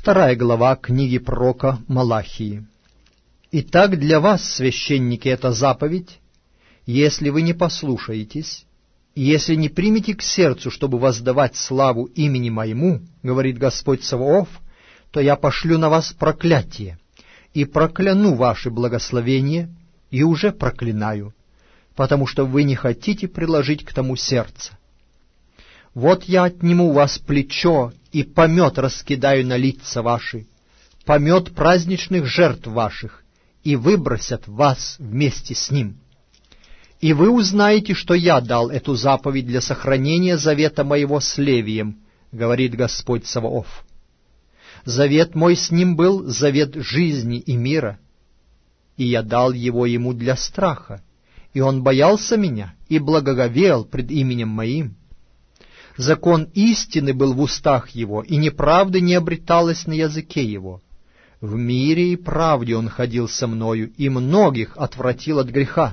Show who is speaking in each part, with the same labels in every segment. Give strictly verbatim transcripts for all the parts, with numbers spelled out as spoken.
Speaker 1: Вторая глава книги пророка Малахии. «Итак, для вас, священники, это заповедь, если вы не послушаетесь, и если не примете к сердцу, чтобы воздавать славу имени Моему, говорит Господь Саваоф, то я пошлю на вас проклятие, и прокляну ваши благословения, и уже проклинаю, потому что вы не хотите приложить к тому сердце. Вот я отниму у вас плечо, и помет раскидаю на лица ваши, помет праздничных жертв ваших, и выбросят вас вместе с ним. И вы узнаете, что я дал эту заповедь для сохранения завета моего с Левием, говорит Господь Саваоф. Завет мой с ним был завет жизни и мира, и я дал его ему для страха, и он боялся меня и благоговел пред именем моим. Закон истины был в устах его, и неправды не обреталось на языке его. В мире и правде он ходил со мною, и многих отвратил от греха.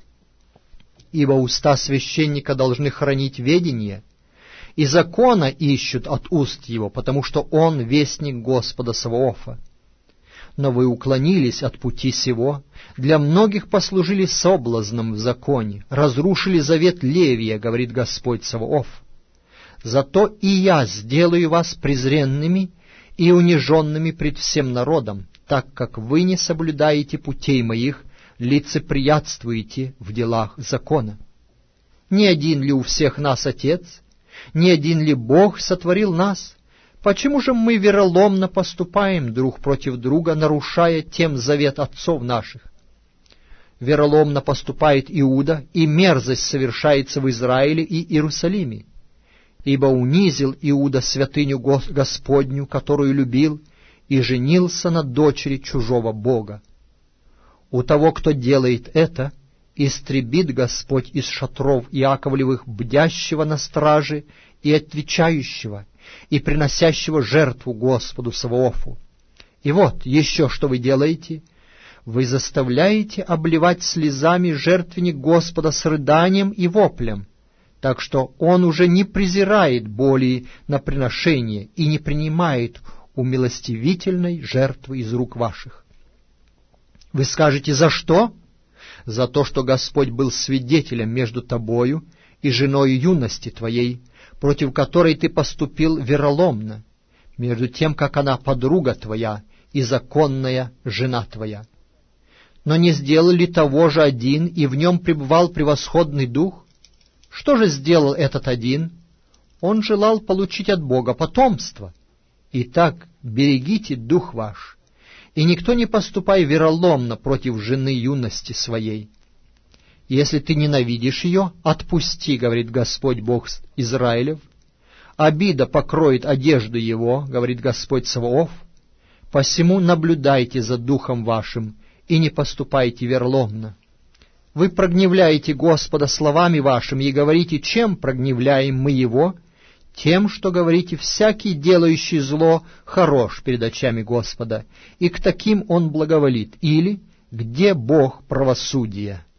Speaker 1: Ибо уста священника должны хранить ведение, и закона ищут от уст его, потому что он вестник Господа Саваофа. Но вы уклонились от пути сего, для многих послужили соблазном в законе, разрушили завет Левия, говорит Господь Саваоф. Зато и я сделаю вас презренными и униженными пред всем народом, так как вы не соблюдаете путей моих, лицеприятствуете в делах закона. Не один ли у всех нас Отец? Не один ли Бог сотворил нас? Почему же мы вероломно поступаем друг против друга, нарушая тем завет отцов наших? Вероломно поступает Иуда, и мерзость совершается в Израиле и Иерусалиме. Ибо унизил Иуда святыню Господню, которую любил, и женился на дочери чужого бога. У того, кто делает это, истребит Господь из шатров Иаковлевых бдящего на страже и отвечающего, и приносящего жертву Господу Саваофу. И вот еще что вы делаете: вы заставляете обливать слезами жертвенник Господа с рыданием и воплем, так что он уже не презирает боли на приношение и не принимает умилостивительной жертвы из рук ваших. Вы скажете: за что? За то, что Господь был свидетелем между тобою и женой юности твоей, против которой ты поступил вероломно, между тем, как она подруга твоя и законная жена твоя. Но не сделал ли того же один, и в нем пребывал превосходный дух? Что же сделал этот один? Он желал получить от Бога потомство. Итак, берегите дух ваш, и никто не поступай вероломно против жены юности своей. Если ты ненавидишь ее, отпусти, говорит Господь Бог Израилев. Обида покроет одежду его, говорит Господь Саваоф. Посему наблюдайте за духом вашим и не поступайте вероломно. Вы прогневляете Господа словами вашими и говорите: чем прогневляем мы Его? Тем, что говорите: всякий, делающий зло, хорош перед очами Господа, и к таким Он благоволит. Или: где Бог правосудия?